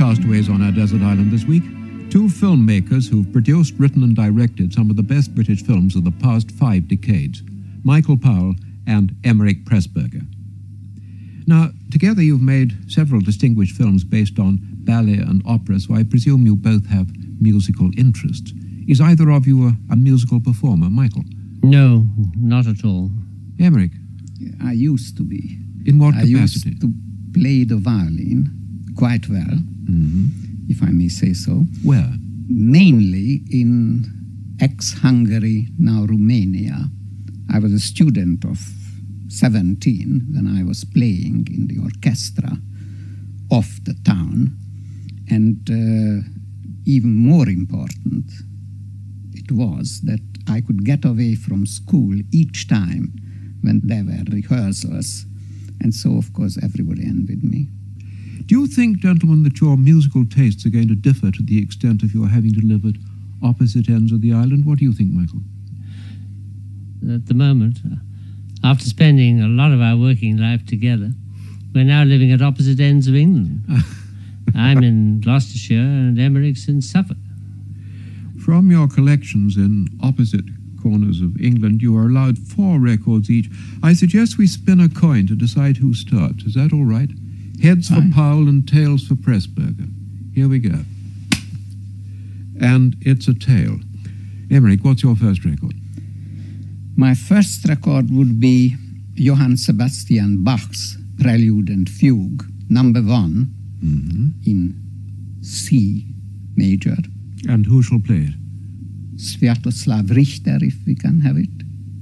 castaways on our desert island this week. Two filmmakers who've produced, written and directed some of the best British films of the past 5 decades, Michael Powell and Emeric Pressburger. Now, together you've made several distinguished films based on ballet and opera, so I presume you both have musical interests. Is either of you a musical performer, Michael? No, not at all. Emeric? I used to be. In what capacity? I used to play the violin quite well, if I may say so. Where? Mainly in ex-Hungary, now Romania. I was a student of 17 when I was playing in the orchestra of the town. And even more important, it was that I could get away from school each time when there were rehearsals. And so, of course, everybody envied me. Do you think, gentlemen, that your musical tastes are going to differ to the extent of your having to live at opposite ends of the island? What do you think, Michael? At the moment, after spending a lot of our working life together, we're now living at opposite ends of England. I'm in Gloucestershire and Emeric's in Suffolk. From your collections in opposite corners of England, you are allowed 4 records each. I suggest we spin a coin to decide who starts. Is that all right? Heads for Powell and tails for Pressburger. Here we go. And it's a tail. Emeric, what's your first record? My first record would be Johann Sebastian Bach's Prelude and Fugue, number 1, in C major. And who shall play it? Sviatoslav Richter, if we can have it.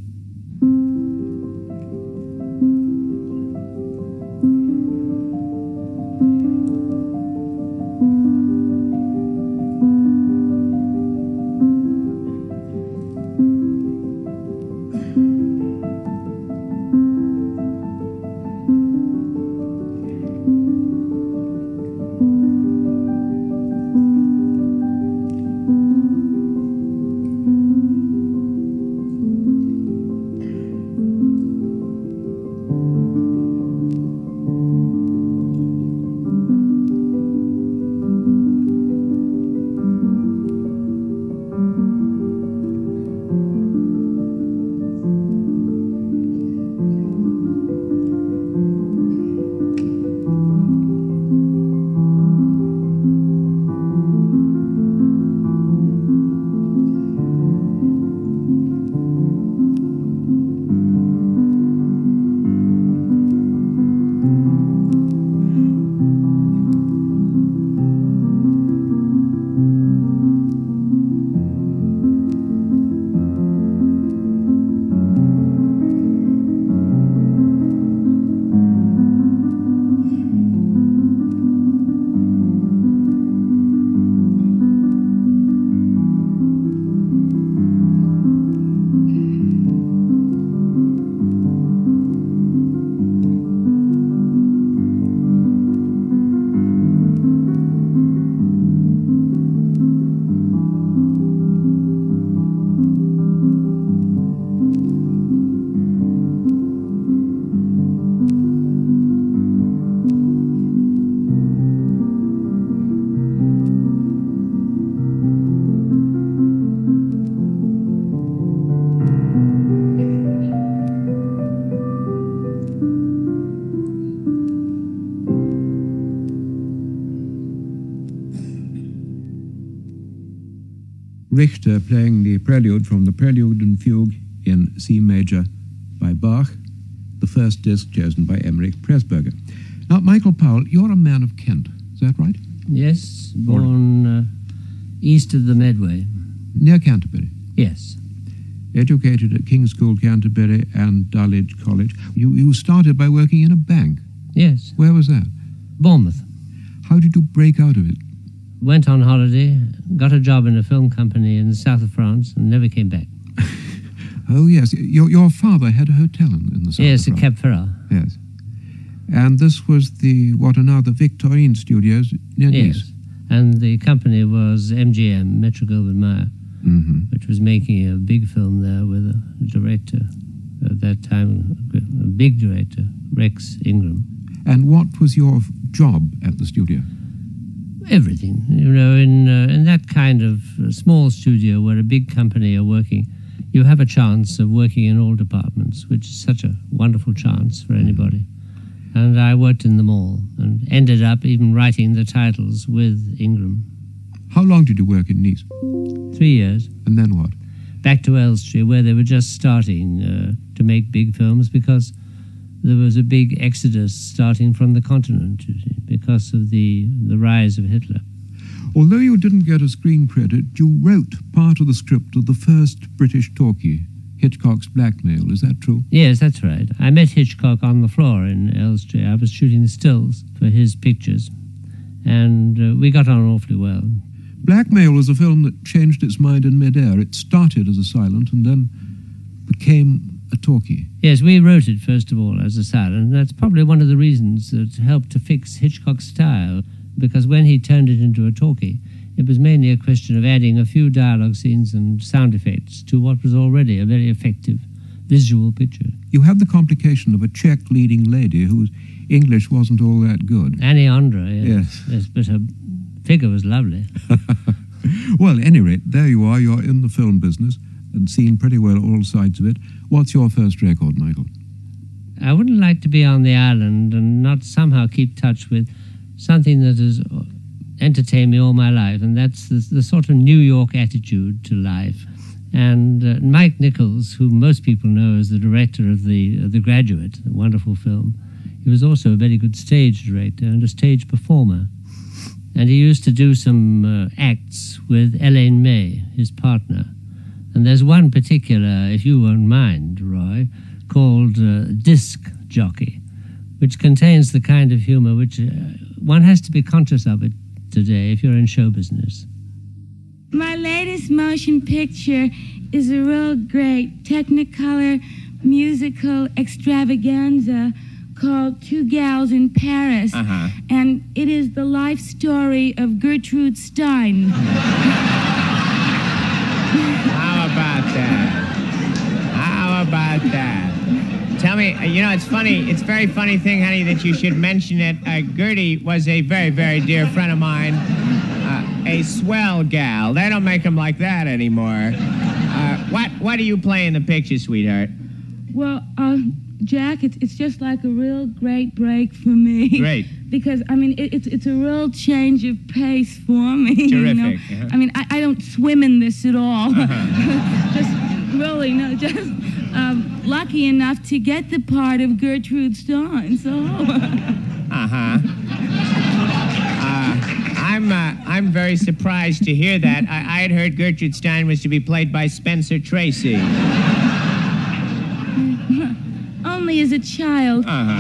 Richter playing the prelude from the Prelude and Fugue in C major by Bach, the first disc chosen by Emeric Pressburger. Now, Michael Powell, you're a man of Kent, is that right? Yes, born east of the Medway. Near Canterbury? Yes. Educated at King's School, Canterbury, and Dulwich College. You started by working in a bank? Yes. Where was that? Bournemouth. How did you break out of it? Went on holiday, got a job in a film company in the south of France, and never came back. Oh, yes. Your father had a hotel in the south of France. Yes, at Cap Ferrat. Yes. And this was the Victorine Studios near Nice. Yes. And the company was MGM, Metro-Goldwyn-Mayer, which was making a big film there with a director at that time, a big director, Rex Ingram. And what was your job at the studio? everything. You know, in that kind of small studio where a big company are working, you have a chance of working in all departments, which is such a wonderful chance for anybody. And I worked in them all and ended up even writing the titles with Ingram. How long did you work in Nice? 3 years. And then what? Back to Elstree, where they were just starting to make big films, because there was a big exodus starting from the continent, you see, because of the rise of Hitler. Although you didn't get a screen credit, you wrote part of the script of the first British talkie, Hitchcock's Blackmail. Is that true? Yes, that's right. I met Hitchcock on the floor in Elstree. I was shooting the stills for his pictures, and we got on awfully well. Blackmail was a film that changed its mind in mid-air. It started as a silent and then became a talkie. Yes, we wrote it, first of all, as a silent. That's probably one of the reasons that helped to fix Hitchcock's style, because when he turned it into a talkie, it was mainly a question of adding a few dialogue scenes and sound effects to what was already a very effective visual picture. You had the complication of a Czech leading lady whose English wasn't all that good. Annie Andra, yes, but her figure was lovely. Well, at any rate, there you are. You're in the film business and seen pretty well all sides of it. What's your first record, Michael? I wouldn't like to be on the island and not somehow keep touch with something that has entertained me all my life, and that's the sort of New York attitude to life. And Mike Nichols, who most people know as the director of The Graduate, a wonderful film, he was also a very good stage director and a stage performer. And he used to do some acts with Elaine May, his partner. And there's one particular, if you won't mind, Roy, called Disc Jockey, which contains the kind of humor which one has to be conscious of it today if you're in show business. My latest motion picture is a real great Technicolor musical extravaganza called Two Gals in Paris. And it is the life story of Gertrude Stein. How about that? How about that? Tell me, you know, it's funny. It's a very funny thing, honey, that you should mention it. Gertie was a very, very dear friend of mine. A swell gal. They don't make them like that anymore. What do you play in the picture, sweetheart? Well, Jack, it's just like a real great break for me. Great. Because, I mean, it's a real change of pace for me. Terrific. You know? I mean, I don't swim in this at all. Just really, no, just lucky enough to get the part of Gertrude Stein, so... I'm very surprised to hear that. I had heard Gertrude Stein was to be played by Spencer Tracy. Only as a child.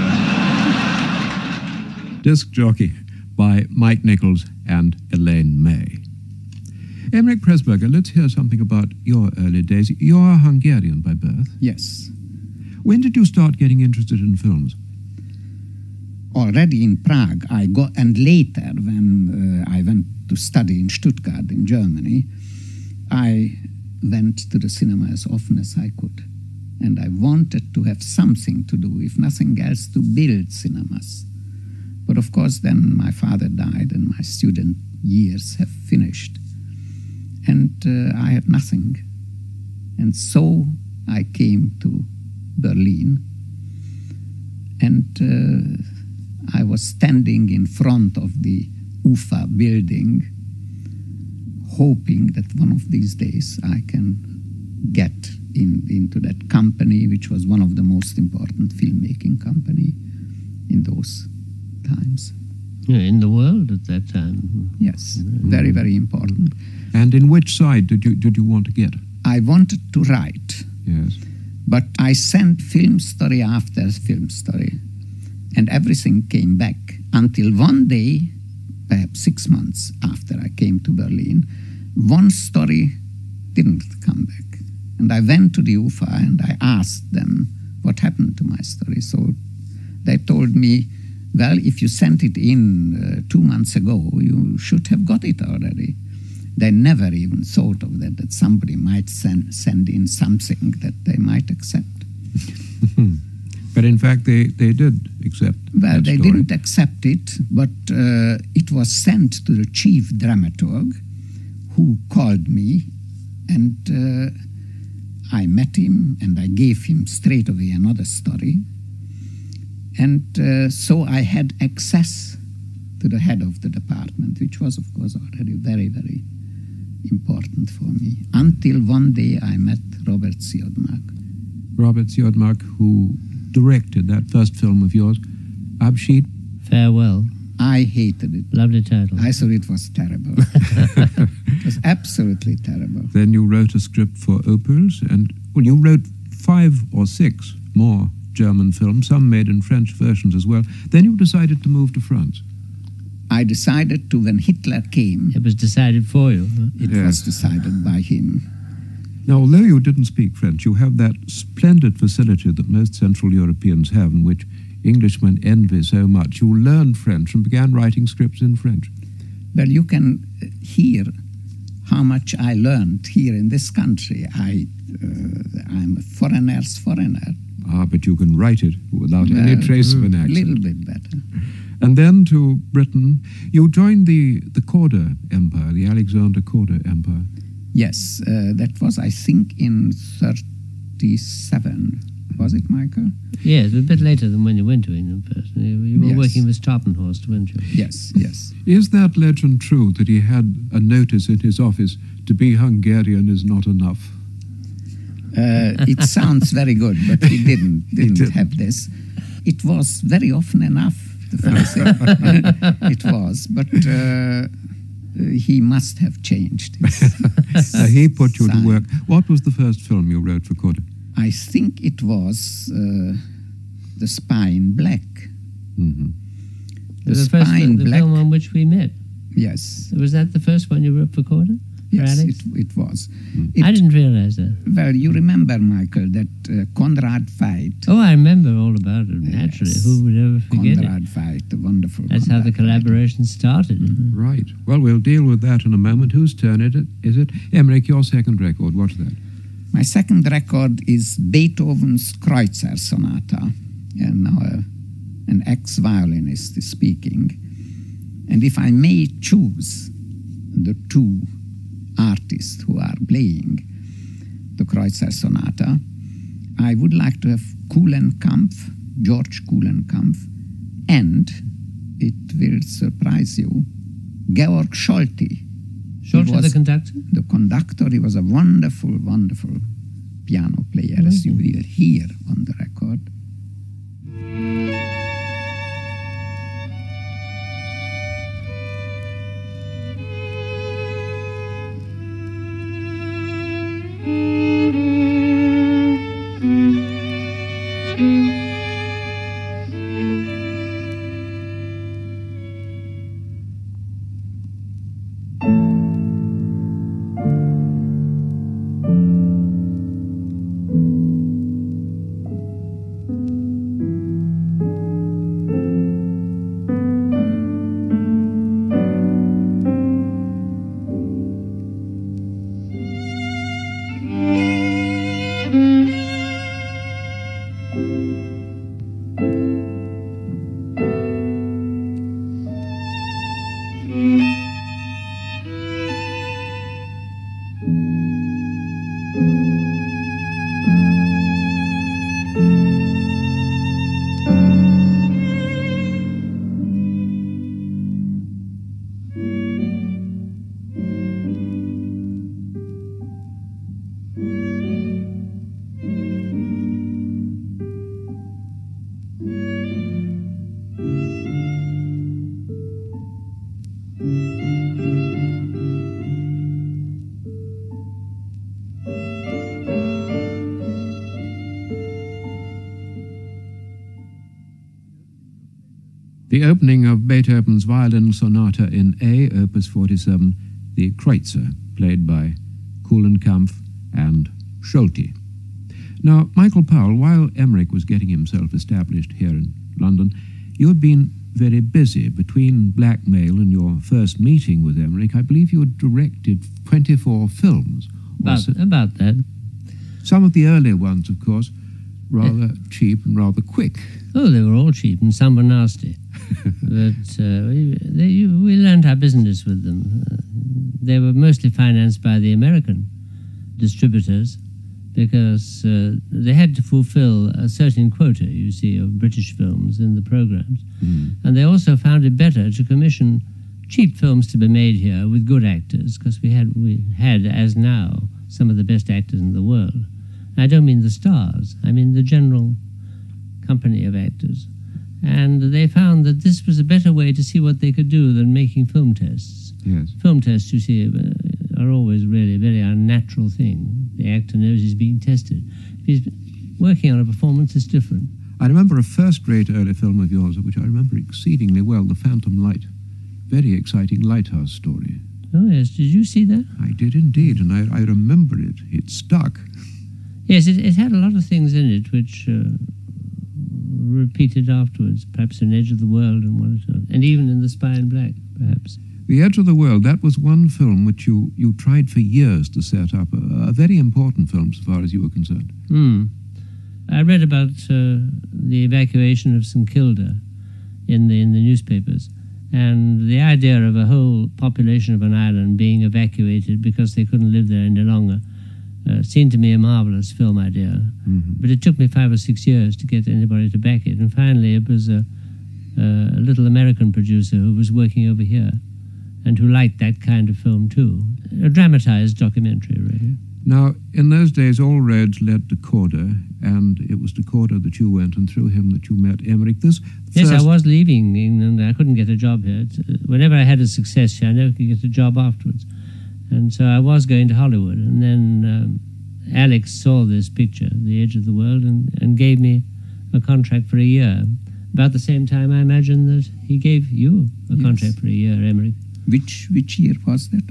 Disc Jockey by Mike Nichols and Elaine May. Emmerich Pressburger, let's hear something about your early days. You're Hungarian by birth. Yes. When did you start getting interested in films? Already in Prague, and later when I went to study in Stuttgart in Germany, I went to the cinema as often as I could. And I wanted to have something to do, if nothing else, to build cinemas. But of course then my father died and my student years have finished. And I had nothing. And so I came to Berlin, and I was standing in front of the UFA building, hoping that one of these days I can get into that company, which was one of the most important filmmaking company in those times. In the world at that time. Yes, very, very important. And in which side did you want to get? I wanted to write. Yes. But I sent film story after film story, and everything came back until one day, perhaps 6 months after I came to Berlin, one story didn't come back. And I went to the UFA and I asked them what happened to my story. So they told me, well, if you sent it in 2 months ago, you should have got it already. They never even thought of that somebody might send in something that they might accept. But in fact, they did accept Well, that they story. didn't accept it, but it was sent to the chief dramaturg, who called me, and I met him, and I gave him straight away another story. And so I had access to the head of the department, which was, of course, already very, very important for me, until one day I met Robert Siodmak. Robert Siodmak, who directed that first film of yours, Abschied. Farewell. I hated it. Lovely title. I thought it was terrible. It was absolutely terrible. Then you wrote a script for Opus, and well, you wrote 5 or 6 more German films, some made in French versions as well. Then you decided to move to France. I decided to, when Hitler came, It was decided for you. Huh? it Yes. was decided by him. Now, although you didn't speak French, you have that splendid facility that most Central Europeans have, and which Englishmen envy so much. You learned French and began writing scripts in French. Well, you can hear how much I learned here in this country. I'm a foreigner's foreigner. Ah, but you can write it without any trace of an A accent. little bit better. And then to Britain, you joined the Korda Empire, the Alexander Korda Empire. Yes, that was, I think, in 37. Was it, Michael? Yes, a bit later than when you went to England first. You were Yes. working with Stapenhorst, weren't you? Yes, yes. Is that legend true that he had a notice in his office, to be Hungarian is not enough? It sounds very good, but he didn't didn't. have this. It was very often enough, the phrasing. It was, but he must have changed his He put you to sign. work. What was the first film you wrote for Korda? I think it was The Spy in Black. Mm-hmm. The the Spy in the Black. film on which we met. Yes, Was that the first one you wrote for Korda? yes, Alex? it was. I didn't realize that. Well, you remember, Michael, that Conrad Veidt. Oh, I remember all about it, naturally. Yes. Who would ever forget it? Conrad Veidt, the wonderful. That's how the Conrad Veidt. collaboration started. Right. Well, we'll deal with that in a moment. Whose turn is it? Emmerich, your second record. What's that? My second record is Beethoven's Kreutzer Sonata. And now an ex-violinist is speaking. And if I may choose the two artists who are playing the Kreutzer Sonata, I would like to have Kulenkampff, George Kulenkampff, and it will surprise you, Georg Scholti. Short He of the was conductor? the conductor. He was a wonderful, wonderful piano player, as you will hear on the record. The opening of Beethoven's Violin Sonata in A, Opus 47, the Kreutzer, played by Kulenkampff and Scholti. Now, Michael Powell, while Emmerich was getting himself established here in London, you had been very busy. Between Blackmail and your first meeting with Emmerich, I believe you had directed 24 films. About that. Some of the earlier ones, of course, rather cheap and rather quick. Oh, they were all cheap and some were nasty. But we learned our business with them. They were mostly financed by the American distributors because they had to fulfill a certain quota, you see, of British films in the programs. And they also found it better to commission cheap films to be made here with good actors, because we had, as now, some of the best actors in the world. I don't mean the stars, I mean the general company of actors. And they found that this was a better way to see what they could do than making film tests. Yes. Film tests, you see, are always really a very unnatural thing. The actor knows he's being tested. If he's working on a performance, it's different. I remember a first-rate early film of yours, which I remember exceedingly well, The Phantom Light. Very exciting lighthouse story. Oh, yes. Did you see that? I did indeed, and I remember it. It stuck. Yes, it had a lot of things in it which repeated afterwards, perhaps in Edge of the World and even in The Spy in Black, perhaps. The Edge of the World, that was one film which you tried for years to set up, a very important film so far as you were concerned. I read about the evacuation of St Kilda in the newspapers, and the idea of a whole population of an island being evacuated because they couldn't live there any longer seemed to me a marvelous film idea. But it took me 5 or 6 years to get anybody to back it, and finally it was a little American producer who was working over here and who liked that kind of film too. A dramatized documentary, really. Now, in those days, all roads led to Korda, and it was to Korda that you went, and through him that you met Emmerich. Yes, I was leaving England. I couldn't get a job here. Whenever I had a success here, I never could get a job afterwards. And so I was going to Hollywood, and then Alex saw this picture, The Edge of the World, and gave me a contract for a year. About the same time, I imagine that he gave you a contract for a year, Emmerich. Which year was that?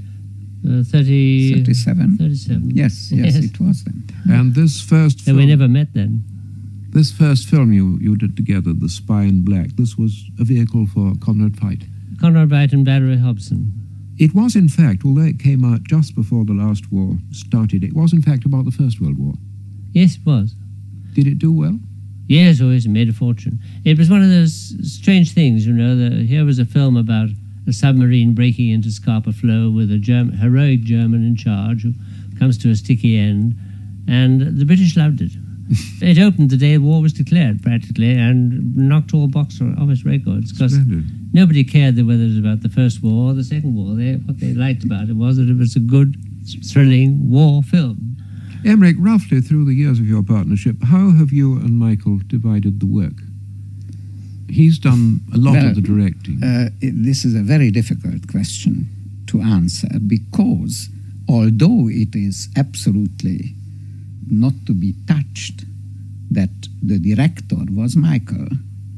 37. Yes, it was then. And this first film... We never met then. This first film you did together, The Spy in Black, this was a vehicle for Conrad Veidt. Conrad Veidt and Valerie Hobson. It was, in fact, although it came out just before the last war started, it was, in fact, about the First World War. Yes, it was. Did it do well? Yes, it made a fortune. It was one of those strange things, you know. Here was a film about a submarine breaking into Scapa Flow with a heroic German in charge who comes to a sticky end, and the British loved it. It opened the day war was declared, practically, and knocked all box office records, because nobody cared whether it was about the First War or the Second War. What they liked about it was that it was a good, thrilling war film. Emmerich, roughly through the years of your partnership, how have you and Michael divided the work? He's done a lot of the directing. This is a very difficult question to answer, because although it is absolutely not to be touched that the director was Michael,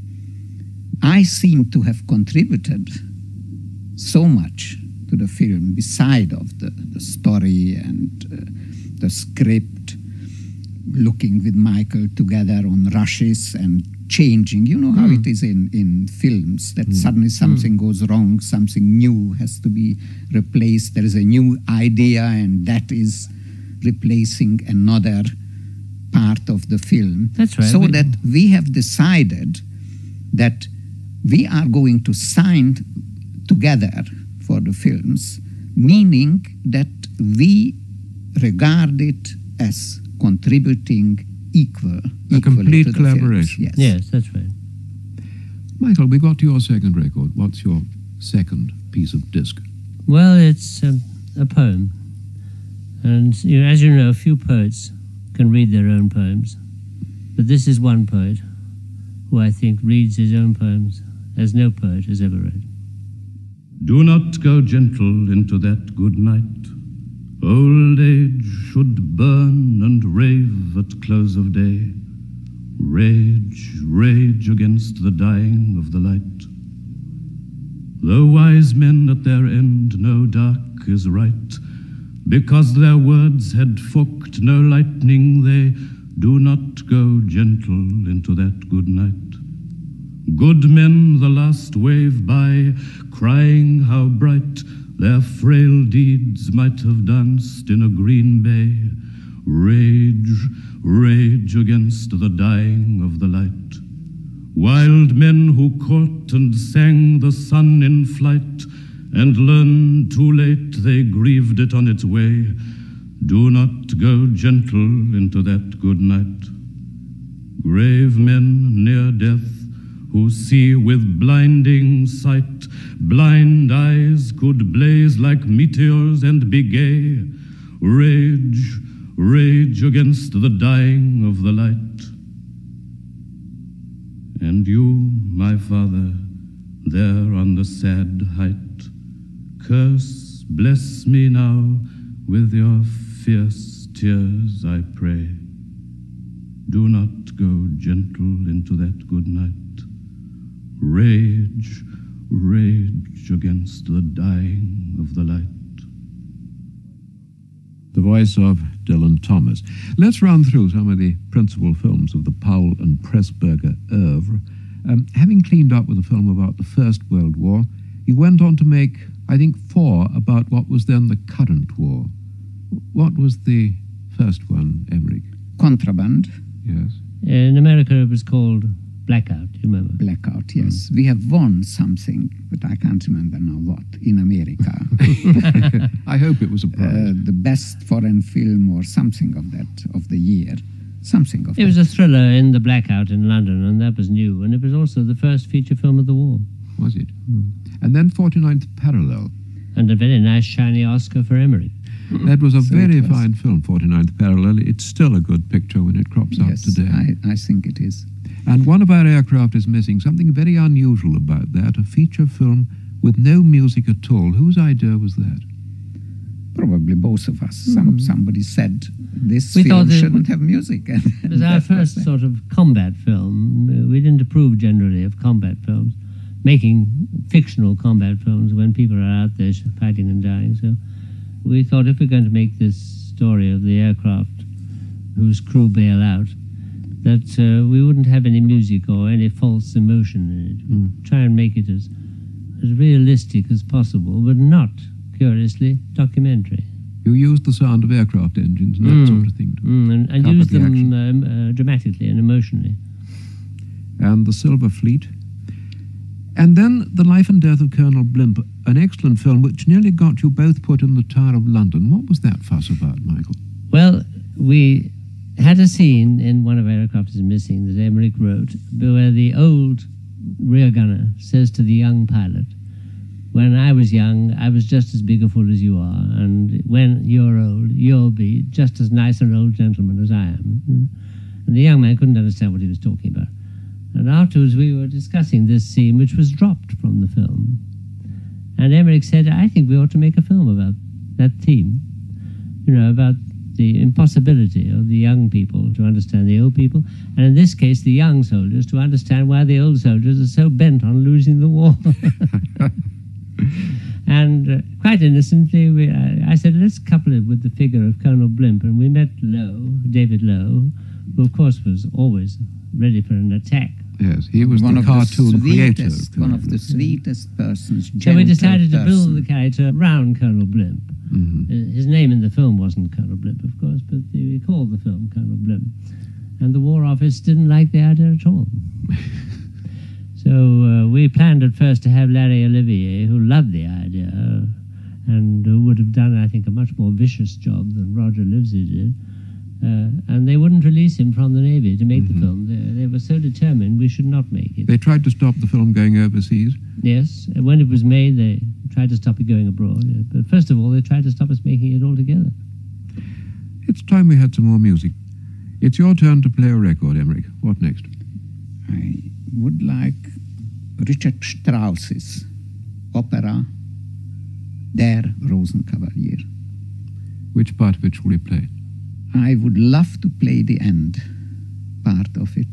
I seem to have contributed so much to the film, beside of the story and the script, looking with Michael together on rushes and changing. You know how it is in films, that suddenly something goes wrong, something new has to be replaced, there is a new idea, and that is replacing another part of the film. That's right. So that we have decided that we are going to sign together for the films, meaning that we regard it as contributing equally complete to the collaboration. Films. Yes, that's right. Michael, we got to your second record. What's your second piece of disc? Well, it's a poem. And as you know, few poets can read their own poems. But this is one poet who I think reads his own poems as no poet has ever read. Do not go gentle into that good night. Old age should burn and rave at close of day. Rage, rage against the dying of the light. Though wise men at their end know dark is right, because their words had forked no lightning, they do not go gentle into that good night. Good men the last wave by, crying how bright their frail deeds might have danced in a green bay, Rage, rage against the dying of the light. Wild men who caught and sang the sun in flight, and learned too late they grieved it on its way. Do not go gentle into that good night. Grave men near death who see with blinding sight, blind eyes could blaze like meteors and be gay. Rage, rage against the dying of the light. And you, my father, there on the sad height, curse, bless me now with your fierce tears, I pray. Do not go gentle into that good night. Rage, rage against the dying of the light. The voice of Dylan Thomas. Let's run through some of the principal films of the Powell and Pressburger oeuvre. Having cleaned up with a film about the First World War, he went on to make, I think, 4 about what was then the current war. What was the first one, Emmerich? Contraband. Yes. In America it was called Blackout, you remember? Blackout, yes. We have won something, but I can't remember now what, in America. I hope it was a prize. The best foreign film or something of that, of the year. Something of that. It was a thriller in the Blackout in London, and that was new. And it was also the first feature film of the war. Was it? And then 49th Parallel. And a very nice shiny Oscar for Emmerich. That was a very fine film, 49th Parallel. It's still a good picture when it crops out today. I think it is. And one of our aircraft is missing. Something very unusual about that, a feature film with no music at all. Whose idea was that? Probably both of us. Somebody said this We film thought it shouldn't have music. It was our first sort of combat film. We didn't approve generally of combat films, making fictional combat films when people are out there fighting and dying. So we thought if we're going to make this story of the aircraft whose crew bail out, that we wouldn't have any music or any false emotion in it. We'd try and make it as realistic as possible, but not, curiously, documentary. You used the sound of aircraft engines and that sort of thing to and cover used the them dramatically and emotionally. And the Silver Fleet. And then The Life and Death of Colonel Blimp, an excellent film which nearly got you both put in the Tower of London. What was that fuss about, Michael? Well, we had a scene in One of Our Aircraft Is Missing that Emmerich wrote, where the old rear gunner says to the young pilot, when I was young, I was just as big a fool as you are, and when you're old, you'll be just as nice an old gentleman as I am. And the young man couldn't understand what he was talking about. And afterwards we were discussing this scene, which was dropped from the film. And Emmerich said, I think we ought to make a film about that theme, about the impossibility of the young people to understand the old people, and in this case, the young soldiers to understand why the old soldiers are so bent on losing the war. And quite innocently, I said, let's couple it with the figure of Colonel Blimp, and we met Lowe, David Lowe, who of course was always ready for an attack. Yes, he was one the of cartoon creator. One of the sweetest persons, So we decided to build the person. character around Colonel Blimp. His name in the film wasn't Colonel Blimp, of course, but we called the film Colonel Blimp. And the War Office didn't like the idea at all. So we planned at first to have Larry Olivier, who loved the idea, and who would have done, I think, a much more vicious job than Roger Livesey did. And they wouldn't release him from the Navy to make the film. They were so determined we should not make it. They tried to stop the film going overseas. Yes, and when it was made, they tried to stop it going abroad. But first of all, they tried to stop us making it altogether. It's time we had some more music. It's your turn to play a record, Emmerich. What next? I would like Richard Strauss's opera Der Rosenkavalier. Which part of it shall we play? I would love to play the end part of it.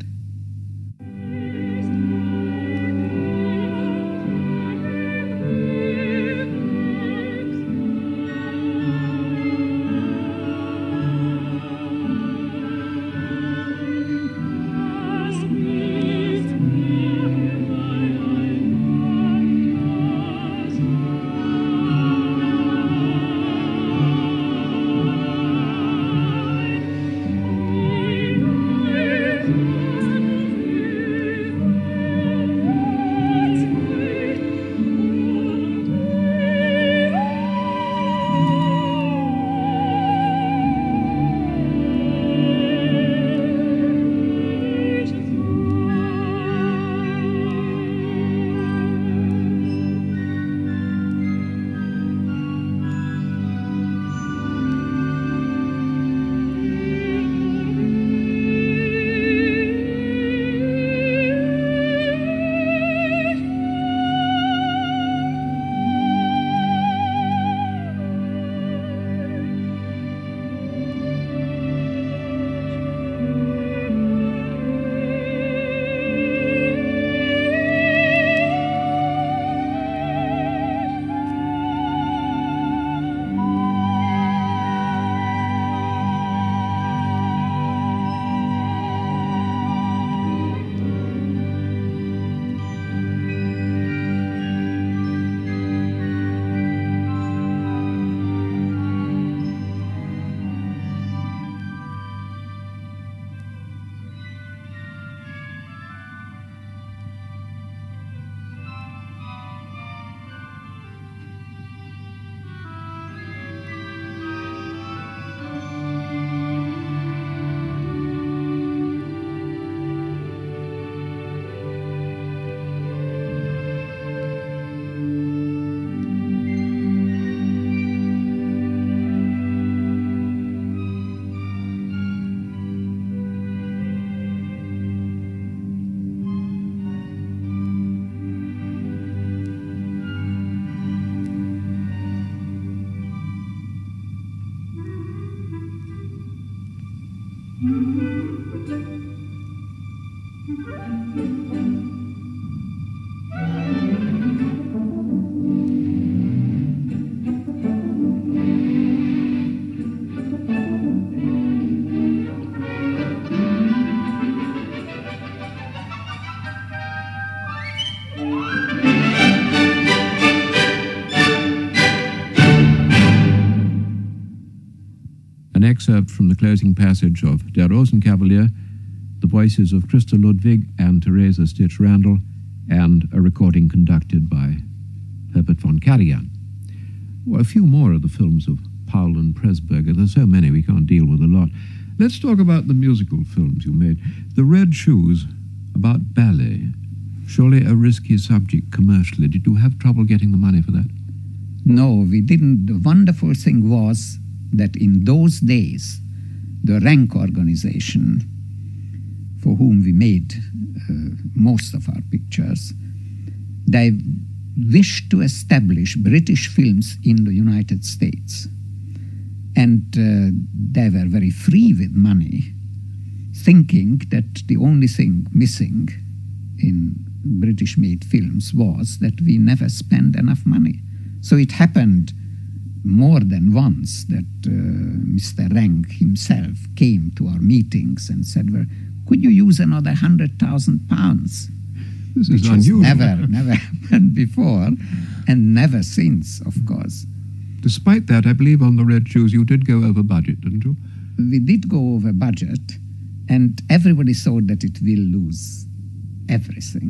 An excerpt from the closing passage of Der Rosenkavalier, the voices of Christa Ludwig and Teresa Stitch-Randall, and a recording conducted by Herbert von Karajan. Well, a few more of the films of Powell and Pressburger. There's so many we can't deal with a lot. Let's talk about the musical films you made. The Red Shoes, about ballet. Surely a risky subject commercially. Did you have trouble getting the money for that? No, we didn't. The wonderful thing was that in those days, the Rank organization, for whom we made most of our pictures, they wished to establish British films in the United States. And they were very free with money, thinking that the only thing missing in British-made films was that we never spent enough money. So it happened more than once that Mr. Rank himself came to our meetings and said, well, could you use another £100,000? This is Which unusual. never happened before, and never since, of course. Despite that, I believe on the Red Shoes you did go over budget, didn't you? We did go over budget, and everybody thought that it will lose everything.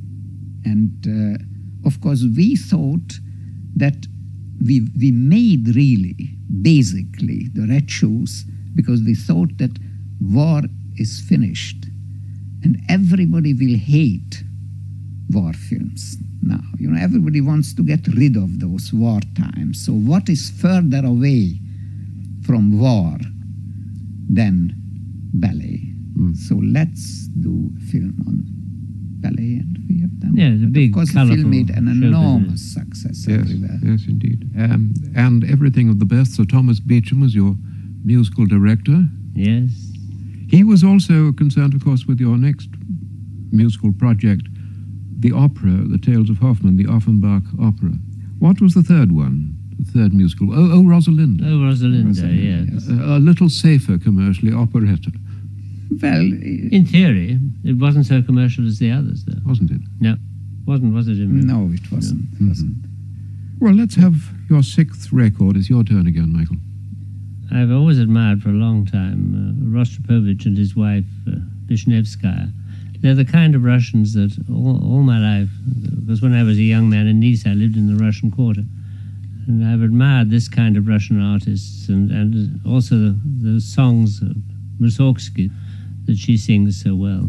And of course, we thought that we made really, basically, the Red Shoes because we thought that war is finished and everybody will hate war films now. You know, everybody wants to get rid of those war times. So what is further away from war than ballet? So let's do a film on ballet, and we have done. Yeah, the big, of course, the colourful film made an show enormous business. success Yes, everywhere. yes, indeed. And everything of the best. So Thomas Beecham was your musical director. Yes. He was also concerned, of course, with your next musical project, the opera, The Tales of Hoffmann, the Offenbach opera. What was the third one, the third musical? Oh, Rosalinda. Oh, Rosalinda, yes. A little safer commercially, operetta, Well, In theory, it wasn't so commercial as the others, though. wasn't it? No, wasn't, was it? Imran? no, it wasn't. It wasn't. Well, let's have your sixth record. It's your turn again, Michael. I've always admired for a long time Rostropovich and his wife, Vishnevskaya. They're the kind of Russians that all my life, because when I was a young man in Nice, I lived in the Russian Quarter. And I've admired this kind of Russian artists and also the songs of Mussorgsky that she sings so well.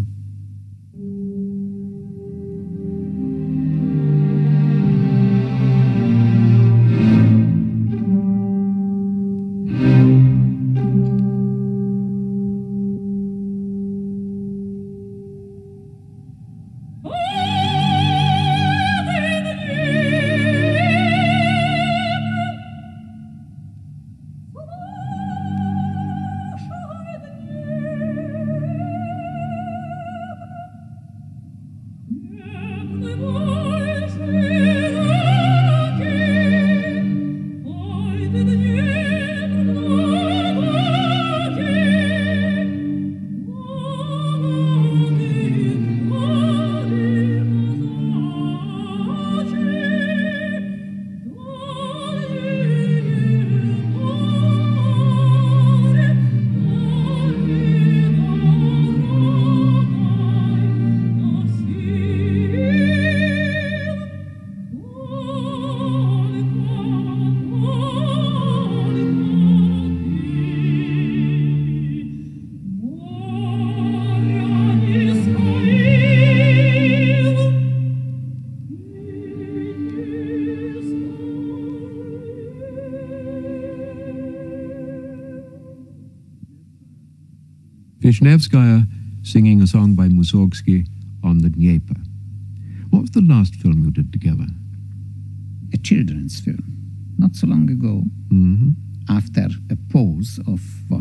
Vishnevskaya singing a song by Mussorgsky on the Dnieper. What was the last film you did together? A children's film, not so long ago, after a pause of,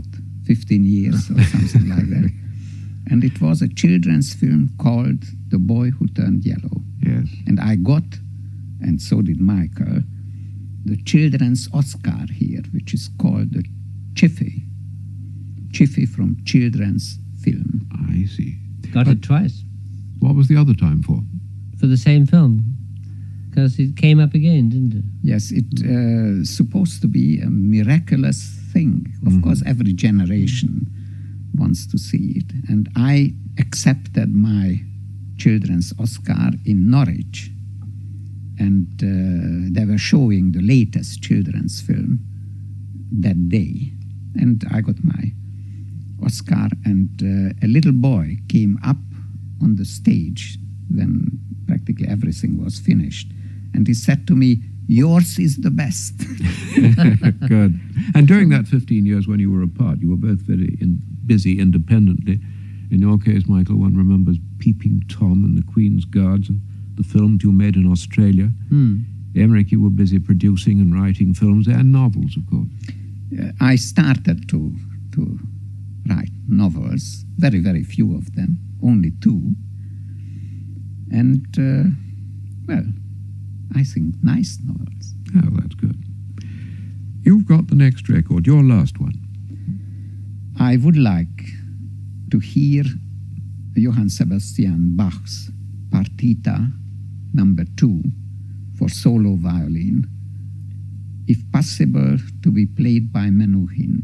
15 years or something like that. And it was a children's film called The Boy Who Turned Yellow. Yes. And I got, and so did Michael, the children's Oscar here, which is called the Chiffy. Chiffy from children's film. I see. Got it twice. What was the other time for? For the same film. Because it came up again, didn't it? Yes, it's supposed to be a miraculous thing. Of course, every generation wants to see it. And I accepted my children's Oscar in Norwich. And they were showing the latest children's film that day. And I got my Oscar. And a little boy came up on the stage when practically everything was finished. And he said to me, "Yours is the best." Good. And during that 15 years when you were apart, you were both very busy independently. In your case, Michael, one remembers Peeping Tom and the Queen's Guards and the films you made in Australia. Emmerich, you were busy producing and writing films and novels, of course. I started to write novels, very, very few of them, only 2. And, well, I think nice novels. Oh, that's good. You've got the next record, your last one. I would like to hear Johann Sebastian Bach's Partita No. 2 for solo violin, if possible to be played by Menuhin.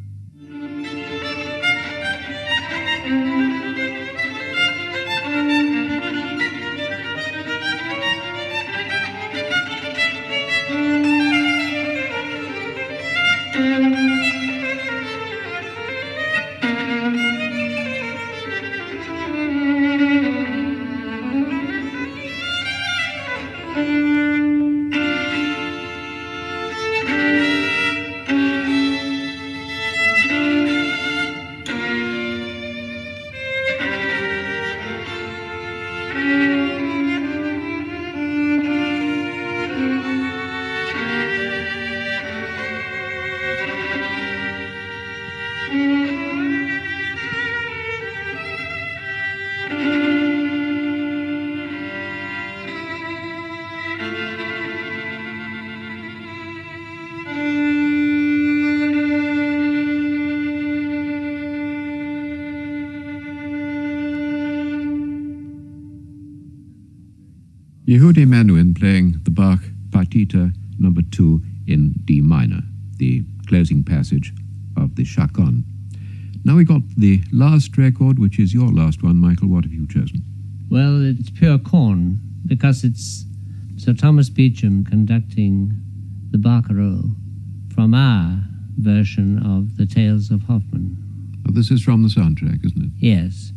Yehudi Menuhin playing the Bach Partita No. 2 in D minor, the closing passage of the Chaconne. Now we got the last record, which is your last one, Michael. What have you chosen? Well, it's pure corn, because it's Sir Thomas Beecham conducting the Barcarolle from our version of The Tales of Hoffmann. Oh, this is from the soundtrack, isn't it? Yes.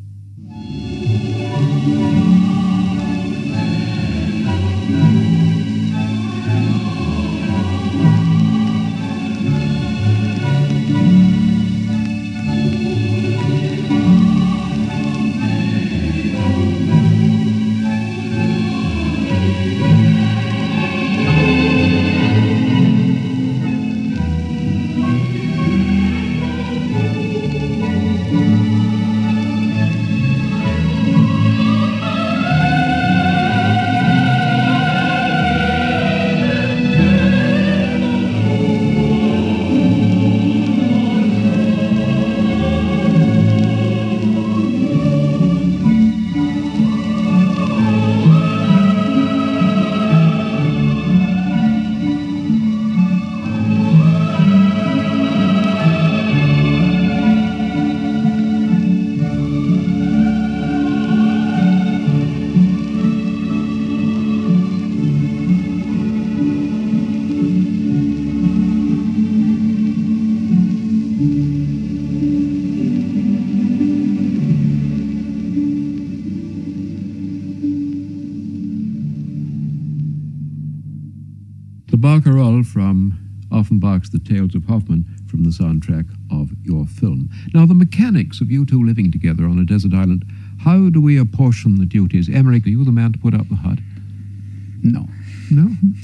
The Barcarolle from Offenbach's The Tales of Hoffmann from the soundtrack of your film. Now, the mechanics of you two living together on a desert island, how do we apportion the duties? Emmerich, are you the man to put up the hut? No. No? No.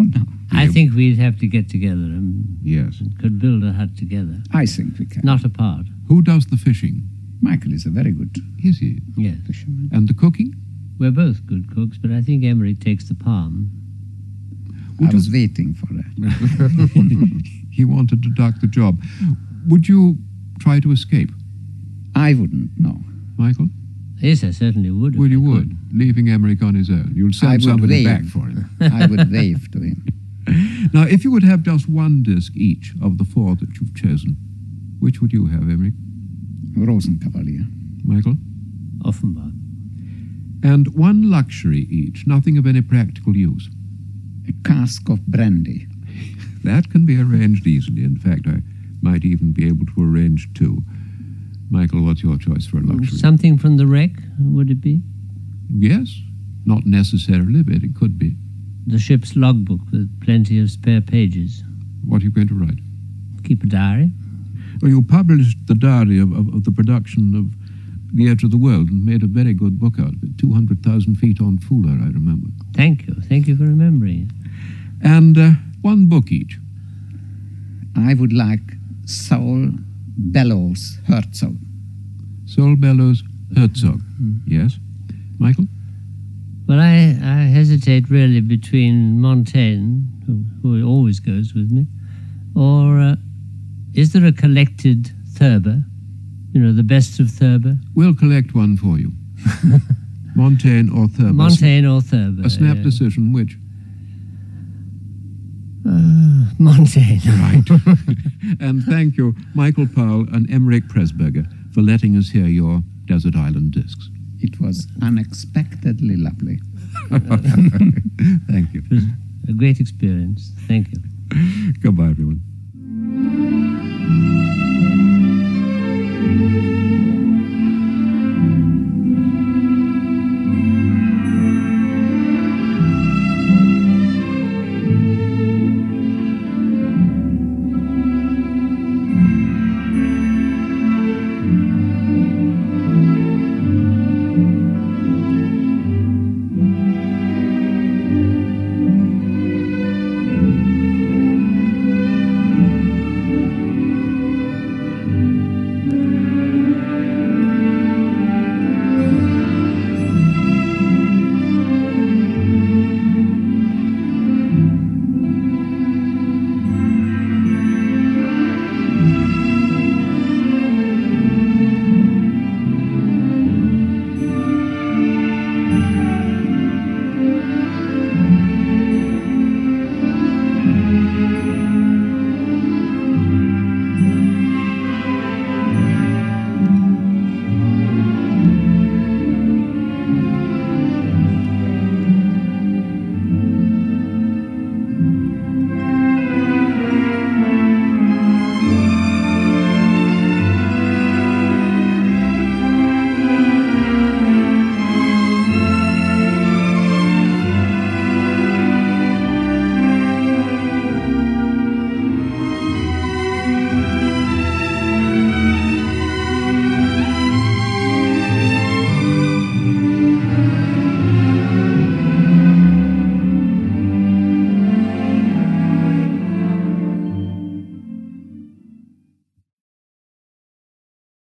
I think we'd have to get together and Yes. could build a hut together, I think we can. not apart. Who does the fishing? Michael is a very good Is he? Yes. fisherman. And the cooking? We're both good cooks, but I think Emmerich takes the palm. I was waiting for that. He wanted to duck the job. Would you try to escape, I wouldn't, no. Michael? Yes, I certainly would. Well, if you I would, leaving Emmerich on his own. You'll I send would somebody wave. back for him. I would wave to him. Now, if you would have just one disc each of the four that you've chosen, which would you have, Emmerich? Rosenkavalier. Michael? could. Offenbach. And one luxury each, nothing of any practical use. A cask of brandy. That can be arranged easily. In fact, I might even be able to arrange two. Michael, what's your choice for a luxury? Something from the wreck, would it be? Yes, not necessarily, but it could be. The ship's logbook with plenty of spare pages. What are you going to write? Keep a diary. Well, you published the diary of the production of The Edge of the World and made a very good book out of it. 200,000 feet on Fuller, I remember. Thank you. Thank you for remembering it. And one book each. I would like Saul Bellows Herzog. Saul Bellows Herzog. Yes. Michael? Well, I hesitate really between Montaigne, who always goes with me, or is there a collected Thurber? You know, the best of Thurber? We'll collect one for you. Montaigne or Thurber. Montaigne or Thurber. A snap decision, which? Montaigne. Right. And thank you, Michael Powell and Emmerich Pressburger, for letting us hear your Desert Island discs. It was unexpectedly lovely. Thank you. It was a great experience. Thank you. Goodbye, everyone.